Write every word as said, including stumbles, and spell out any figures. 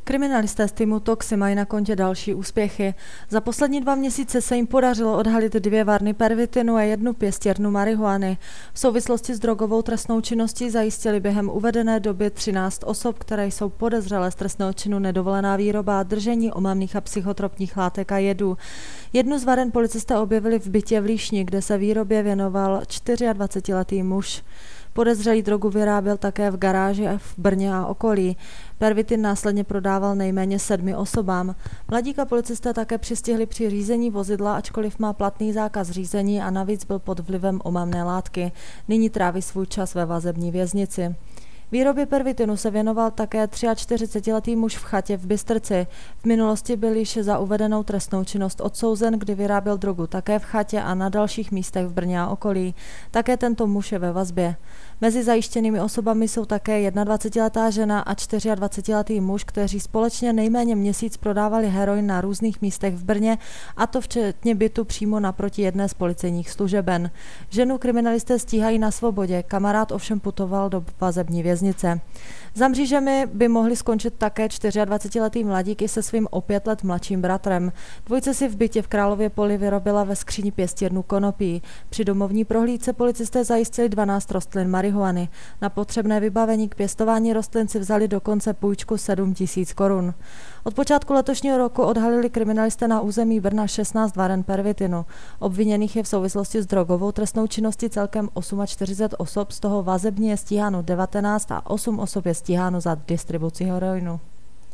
Kriminalisté z týmu Toxi mají na kontě další úspěchy. Za poslední dva měsíce se jim podařilo odhalit dvě varny pervitinu a jednu pěstírnu marihuany. V souvislosti s drogovou trestnou činností zajistili během uvedené doby třináct osob, které jsou podezřelé z trestného činu nedovolená výroba a držení omamných a psychotropních látek a jedů. Jednu z varen policisté objevili v bytě v Líšni, kde se výrobě věnoval dvacetčtyřletý muž. Podezřelý drogu vyráběl také v garáži v Brně a okolí. Pervitin následně prodával nejméně sedmi osobám. Mladíka policisté také přistihli při řízení vozidla, ačkoliv má platný zákaz řízení a navíc byl pod vlivem omamné látky. Nyní tráví svůj čas ve vazební věznici. Výrobě pervitinu se věnoval také čtyřicetiletý muž v chatě v Bystrci. V minulosti byl již za uvedenou trestnou činnost odsouzen, kdy vyráběl drogu také v chatě a na dalších místech v Brně a okolí. Také tento muž je ve vazbě. Mezi zajištěnými osobami jsou také dvacetjednaletá žena a dvacetčtyřletý muž, kteří společně nejméně měsíc prodávali heroin na různých místech v Brně, a to včetně bytu přímo naproti jedné z policejních služeben. Ženu kriminalisté stíhají na svobodě, kamarád ovšem putoval do vazební věznice. Za mřížemi by mohli skončit také dvacetčtyřletý mladík i se svým o pět let mladším bratrem. Dvojice si v bytě v Králově Poli vyrobila ve skříni pěstírnu konopí. Při domovní prohlídce policisté zajistili dvanáct rostlin marihuany. Na potřebné vybavení k pěstování rostlin si vzali dokonce půjčku sedm tisíc korun. Od počátku letošního roku odhalili kriminalisté na území Brna šestnáct varen pervitinu. Obviněných je v souvislosti s drogovou trestnou činností celkem čtyřicet osm osob, z toho vazebně je stíháno devatenáct a osm osob je stíháno za distribuci heroinu.